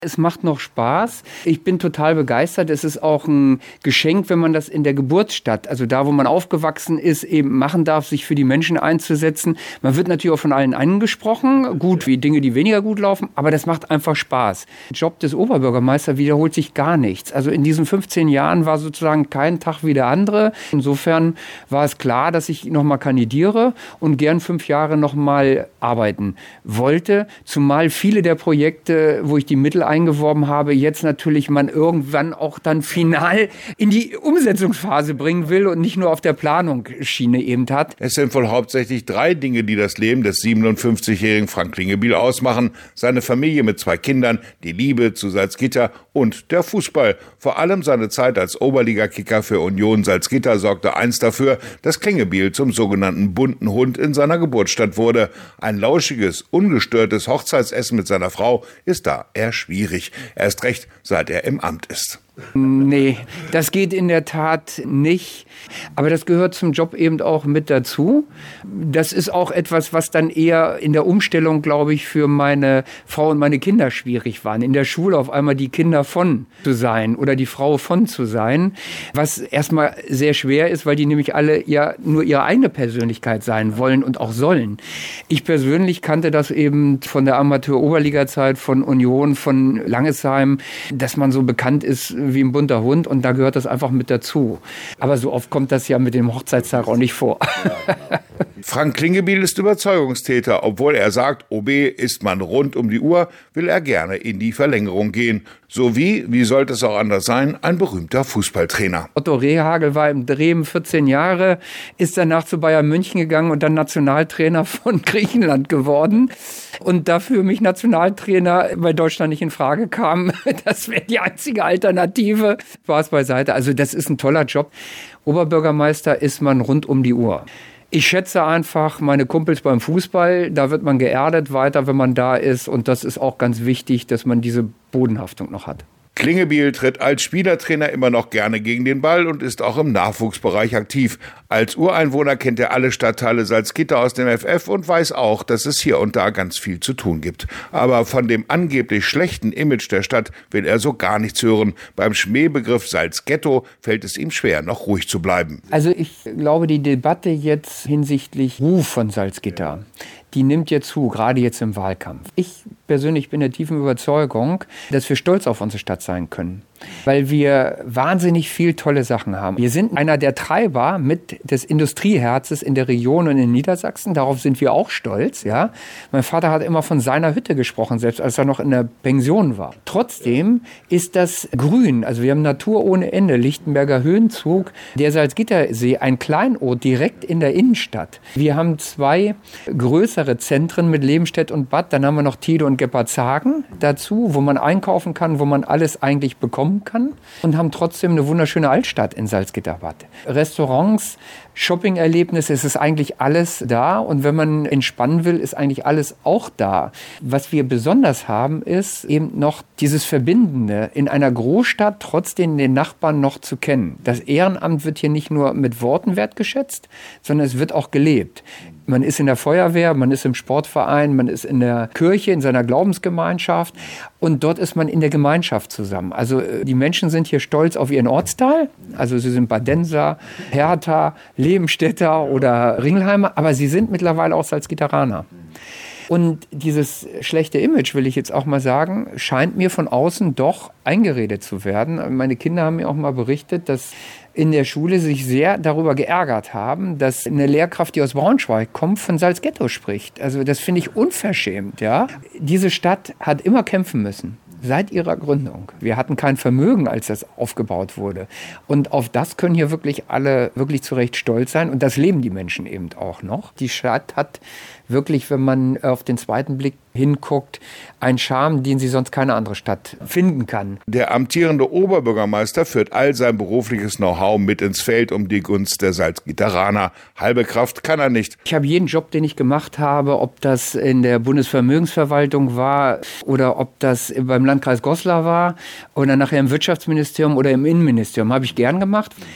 Es macht noch Spaß. Ich bin total begeistert. Es ist auch ein Geschenk, wenn man das in der Geburtsstadt, also da, wo man aufgewachsen ist, eben machen darf, sich für die Menschen einzusetzen. Man wird natürlich auch von allen angesprochen, gut wie Dinge, die weniger gut laufen, aber das macht einfach Spaß. Der Job des Oberbürgermeisters wiederholt sich gar nichts. Also in diesen 15 Jahren war sozusagen kein Tag wie der andere. Insofern war es klar, dass ich nochmal kandidiere und gern 5 Jahre nochmal arbeiten wollte. Zumal viele der Projekte, wo ich die Mittel eingeworben habe, jetzt natürlich man irgendwann auch dann final in die Umsetzungsphase bringen will und nicht nur auf der Planungsschiene eben hat. Es sind wohl hauptsächlich 3 Dinge, die das Leben des 57-jährigen Frank Klingebiel ausmachen. Seine Familie mit 2 Kindern, die Liebe zu Salzgitter und der Fußball. Vor allem seine Zeit als Oberliga-Kicker für Union Salzgitter sorgte einst dafür, dass Klingebiel zum sogenannten bunten Hund in seiner Geburtsstadt wurde. Ein lauschiges, ungestörtes Hochzeitsessen mit seiner Frau ist da eher schwierig. Erst recht, seit er im Amt ist. Nee, das geht in der Tat nicht. Aber das gehört zum Job eben auch mit dazu. Das ist auch etwas, was dann eher in der Umstellung, glaube ich, für meine Frau und meine Kinder schwierig waren. In der Schule auf einmal die Kinder von zu sein oder die Frau von zu sein. Was erstmal sehr schwer ist, weil die nämlich alle ja nur ihre eigene Persönlichkeit sein wollen und auch sollen. Ich persönlich kannte das eben von der Amateur-Oberliga-Zeit, von Union, von Langesheim, dass man so bekannt ist wie ein bunter Hund und da gehört das einfach mit dazu. Aber so oft kommt das ja mit dem Hochzeitstag auch nicht vor. Frank Klingebiel ist Überzeugungstäter. Obwohl er sagt, OB ist man rund um die Uhr, will er gerne in die Verlängerung gehen. So wie sollte es auch anders sein, ein berühmter Fußballtrainer. Otto Rehhagel war im Bremen 14 Jahre, ist danach zu Bayern München gegangen und dann Nationaltrainer von Griechenland geworden. Und dafür für mich Nationaltrainer bei Deutschland nicht in Frage kam, das wäre die einzige Alternative. Spaß beiseite. Also das ist ein toller Job. Oberbürgermeister ist man rund um die Uhr. Ich schätze einfach meine Kumpels beim Fußball, da wird man geerdet weiter, wenn man da ist. Und das ist auch ganz wichtig, dass man diese Bodenhaftung noch hat. Klingebiel tritt als Spielertrainer immer noch gerne gegen den Ball und ist auch im Nachwuchsbereich aktiv. Als Ureinwohner kennt er alle Stadtteile Salzgitter aus dem FF und weiß auch, dass es hier und da ganz viel zu tun gibt. Aber von dem angeblich schlechten Image der Stadt will er so gar nichts hören. Beim Schmähbegriff Salzghetto fällt es ihm schwer, noch ruhig zu bleiben. Also ich glaube, die Debatte jetzt hinsichtlich Ruf von Salzgitter, die nimmt jetzt zu, gerade jetzt im Wahlkampf. Ich persönlich bin der tiefen Überzeugung, dass wir stolz auf unsere Stadt sein können, weil wir wahnsinnig viel tolle Sachen haben. Wir sind einer der Treiber mit des Industrieherzes in der Region und in Niedersachsen. Darauf sind wir auch stolz. Ja? Mein Vater hat immer von seiner Hütte gesprochen, selbst als er noch in der Pension war. Trotzdem ist das grün. Also wir haben Natur ohne Ende. Lichtenberger Höhenzug, der Salzgittersee, ein Kleinod direkt in der Innenstadt. Wir haben 2 größere Zentren mit Lebenstedt und Bad. Dann haben wir noch Tide und Gepartshagen dazu, wo man einkaufen kann, wo man alles eigentlich bekommen kann und haben trotzdem eine wunderschöne Altstadt in Salzgitterbad. Restaurants, Shopping-Erlebnisse, es ist eigentlich alles da und wenn man entspannen will, ist eigentlich alles auch da. Was wir besonders haben, ist eben noch dieses Verbindende in einer Großstadt trotzdem den Nachbarn noch zu kennen. Das Ehrenamt wird hier nicht nur mit Worten wertgeschätzt, sondern es wird auch gelebt. Man ist in der Feuerwehr, man ist im Sportverein, man ist in der Kirche, in seiner Glaubensgemeinschaft und dort ist man in der Gemeinschaft zusammen. Also die Menschen sind hier stolz auf ihren Ortsteil, also sie sind Badenser, Hertha, Lebenstädter oder Ringelheimer, aber sie sind mittlerweile auch Salzgitteraner. Und dieses schlechte Image, will ich jetzt auch mal sagen, scheint mir von außen doch eingeredet zu werden. Meine Kinder haben mir auch mal berichtet, dass in der Schule sich sehr darüber geärgert haben, dass eine Lehrkraft, die aus Braunschweig kommt, von Salzghetto spricht. Also das finde ich unverschämt. Ja? Diese Stadt hat immer kämpfen müssen. Seit ihrer Gründung. Wir hatten kein Vermögen, als das aufgebaut wurde. Und auf das können hier wirklich alle wirklich zu Recht stolz sein. Und das leben die Menschen eben auch noch. Die Stadt hat wirklich, wenn man auf den zweiten Blick hinguckt, einen Charme, den sie sonst keine andere Stadt finden kann. Der amtierende Oberbürgermeister führt all sein berufliches Know-how mit ins Feld um die Gunst der Salzgitteraner. Halbe Kraft kann er nicht. Ich habe jeden Job, den ich gemacht habe, ob das in der Bundesvermögensverwaltung war oder ob das beim Landkreis Goslar war oder nachher im Wirtschaftsministerium oder im Innenministerium, habe ich gern gemacht. Ich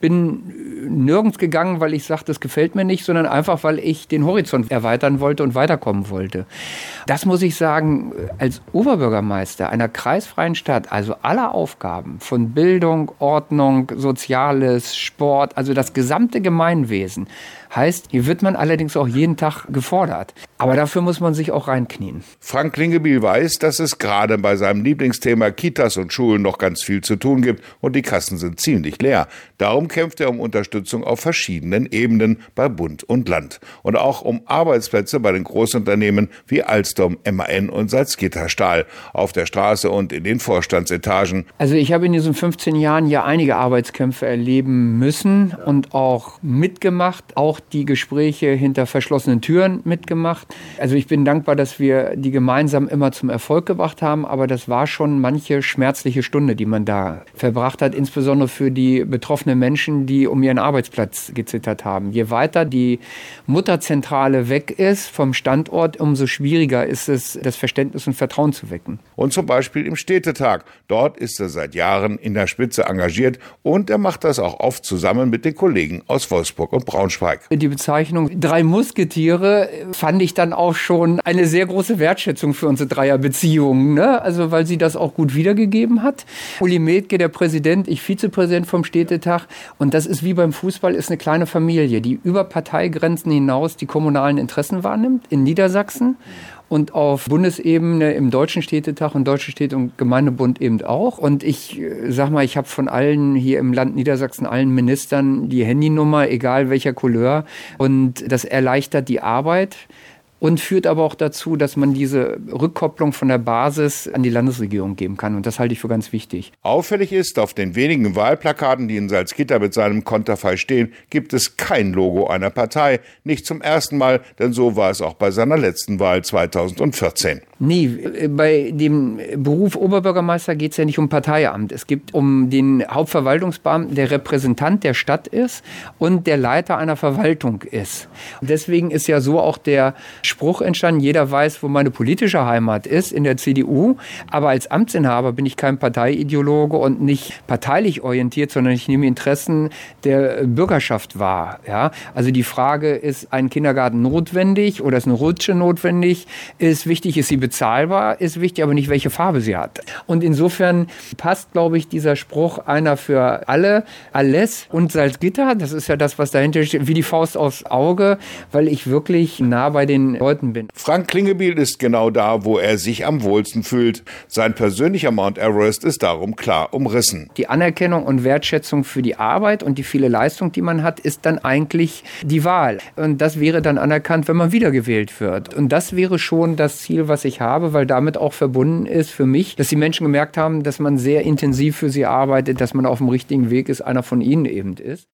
bin nirgends gegangen, weil ich sagte, das gefällt mir nicht, sondern einfach, weil ich den Horizont erweitern wollte und weiterkommen wollte. Das muss ich sagen, als Oberbürgermeister einer kreisfreien Stadt, also aller Aufgaben von Bildung, Ordnung, Soziales, Sport, also das gesamte Gemeinwesen, heißt, hier wird man allerdings auch jeden Tag gefordert. Aber dafür muss man sich auch reinknien. Frank Klingebiel weiß, dass es gerade bei seinem Lieblingsthema Kitas und Schulen noch ganz viel zu tun gibt und die Kassen sind ziemlich leer. Darum kämpft er um Unterstützung auf verschiedenen Ebenen bei Bund und Land. Und auch um Arbeitsplätze bei den Großunternehmen wie Alstom, MAN und Salzgitter Stahl auf der Straße und in den Vorstandsetagen. Also ich habe in diesen 15 Jahren ja einige Arbeitskämpfe erleben müssen und auch mitgemacht, auch die Gespräche hinter verschlossenen Türen mitgemacht. Also ich bin dankbar, dass wir die gemeinsam immer zum Erfolg gebracht haben, aber das war schon manche schmerzliche Stunde, die man da verbracht hat, insbesondere für die betroffenen Menschen, die um ihren Arbeitsplatz gezittert haben. Je weiter die Mutterzentrale weg ist vom Standort, umso schwieriger ist es, das Verständnis und Vertrauen zu wecken. Und zum Beispiel im Städtetag. Dort ist er seit Jahren in der Spitze engagiert und er macht das auch oft zusammen mit den Kollegen aus Wolfsburg und Braunschweig. Die Bezeichnung 3 Musketiere fand ich dann auch schon eine sehr große Wertschätzung für unsere Dreierbeziehungen, ne? Also weil sie das auch gut wiedergegeben hat. Uli Metke, der Präsident, ich Vizepräsident vom Städtetag. Und das ist wie beim Fußball, ist eine kleine Familie, die über Parteigrenzen hinaus die kommunalen Interessen wahrnimmt in Niedersachsen. Und auf Bundesebene im Deutschen Städtetag und Deutschen Städte- und Gemeindebund eben auch. Und ich sag mal, ich habe von allen hier im Land Niedersachsen, allen Ministern die Handynummer, egal welcher Couleur. Und das erleichtert die Arbeit. Und führt aber auch dazu, dass man diese Rückkopplung von der Basis an die Landesregierung geben kann. Und das halte ich für ganz wichtig. Auffällig ist, auf den wenigen Wahlplakaten, die in Salzgitter mit seinem Konterfei stehen, gibt es kein Logo einer Partei. Nicht zum ersten Mal, denn so war es auch bei seiner letzten Wahl 2014. Nee, bei dem Beruf Oberbürgermeister geht es ja nicht um Parteiamt. Es geht um den Hauptverwaltungsbeamten, der Repräsentant der Stadt ist und der Leiter einer Verwaltung ist. Und deswegen ist ja so auch der Spruch entstanden, jeder weiß, wo meine politische Heimat ist, in der CDU. Aber als Amtsinhaber bin ich kein Parteiideologe und nicht parteilich orientiert, sondern ich nehme Interessen der Bürgerschaft wahr. Ja? Also die Frage, ist ein Kindergarten notwendig oder ist eine Rutsche notwendig? Ist wichtig, ist sie bezahlbar? Ist wichtig, aber nicht, welche Farbe sie hat. Und insofern passt, glaube ich, dieser Spruch einer für alle, alles und Salzgitter. Das ist ja das, was dahinter steht, wie die Faust aufs Auge, weil ich wirklich nah bei den Leuten bin. Frank Klingebiel ist genau da, wo er sich am wohlsten fühlt. Sein persönlicher Mount Everest ist darum klar umrissen. Die Anerkennung und Wertschätzung für die Arbeit und die viele Leistung, die man hat, ist dann eigentlich die Wahl. Und das wäre dann anerkannt, wenn man wiedergewählt wird. Und das wäre schon das Ziel, was ich habe, weil damit auch verbunden ist für mich, dass die Menschen gemerkt haben, dass man sehr intensiv für sie arbeitet, dass man auf dem richtigen Weg ist, einer von ihnen eben ist.